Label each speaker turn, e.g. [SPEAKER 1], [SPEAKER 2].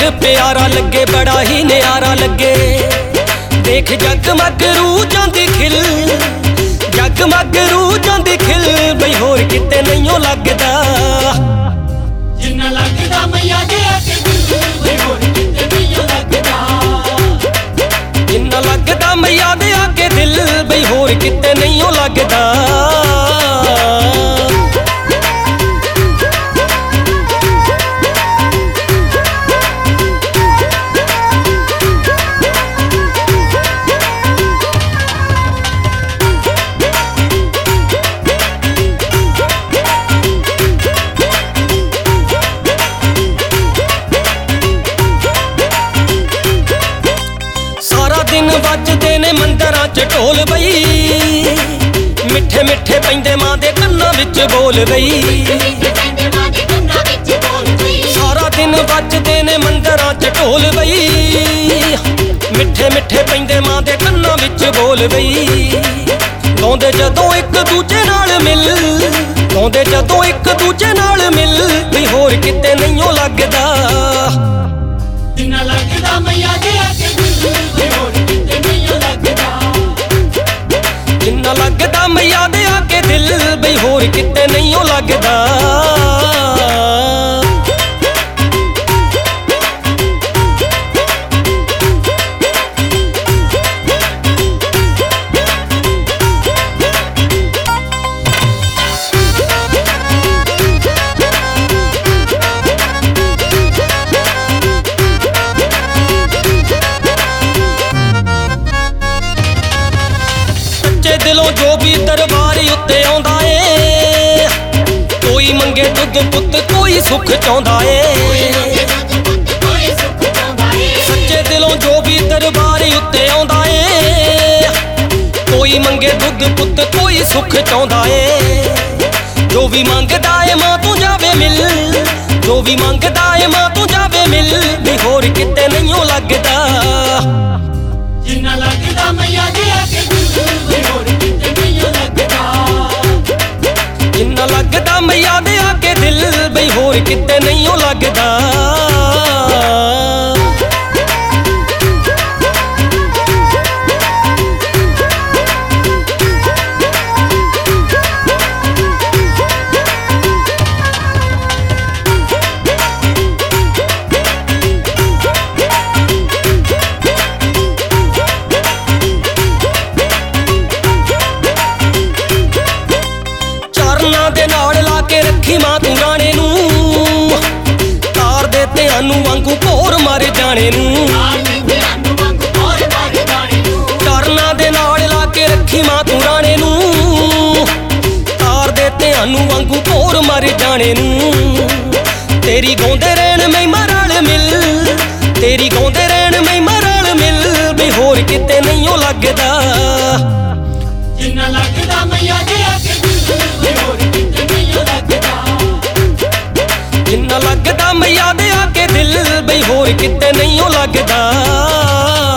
[SPEAKER 1] दिल प्यारा लगे बड़ा ही न्यारा लगे। देख जगमग रूह जांदी खिल, जगमग रूह जांदी खिल, बई होर किते नहीं लगदा।
[SPEAKER 2] जिन्ना लगदा मैया दे आके दिल, बई होर किते नहीं लगदा।
[SPEAKER 1] जिन्ना लगदा मैया दे आके दिल, बई होर किते नहीं लगदा। दिन वजदे ने मंदिरां च ढोल बई, मिठे मिठे पैंदे मां दे कन्नां विच बोल बई। सारा दिन वजदे ने मंदिरां च ढोल बई, मिठे मिठे पैंदे मां दे कन्नां विच बोल बई। गाउंदे जदों इक दूजे नाल मिल, गाउंदे जदों इक दूजे नाल मिल, भी होर किते नहीं लगदा।
[SPEAKER 2] जिन्ना लगदा मैया दे आके दिल, बई होर किते नहीं लगदा।
[SPEAKER 1] जिन्ना लगदा मैया दे आके दिल, बई होर किते नहीं लगदा। दिलों जो भी दरबार उत्ते आउंदा ए, कोई मंगे दुध पुत कोई सुख चाहुंदा ए। सच्चे दिलों जो भी दरबार उत्ते आउंदा ए, कोई मंगे दुध पुत कोई सुख चाहुंदा ए। जो भी मंगदा ए मां तू जावे मिल, जो भी मंगदा ए मां तू जावे मिल, भी होर किते नहीं लगदा।
[SPEAKER 2] जिन्ना लगदा मैया दे आके दिल, बई होर किते नहीं लगदा।
[SPEAKER 1] जिन्ना लगदा मैया दे आके दिल, बई होर किते नहीं लगदा। दे नाल ला के रखी मां तू राणे नूं, तार दे ध्यानू वांगू भोर मारे जाने नूं। चरना दे नाल ला के रखी मां तू राणे नूं, तार दे ध्यानू वांगू भोर मारे जाने नूं। तेरी गाउंदे रहण महिमा नाल मिल, तेरी गाउंदे रहण महिमा नाल मिल, भी होर किते नहीं लगदा।
[SPEAKER 2] जिन्ना लगदा मैया दे आके दिल, बई होर किते नहीं लगदा।
[SPEAKER 1] जिन्ना लगदा मैया दे आके दिल, बई होर किते नहीं लगदा।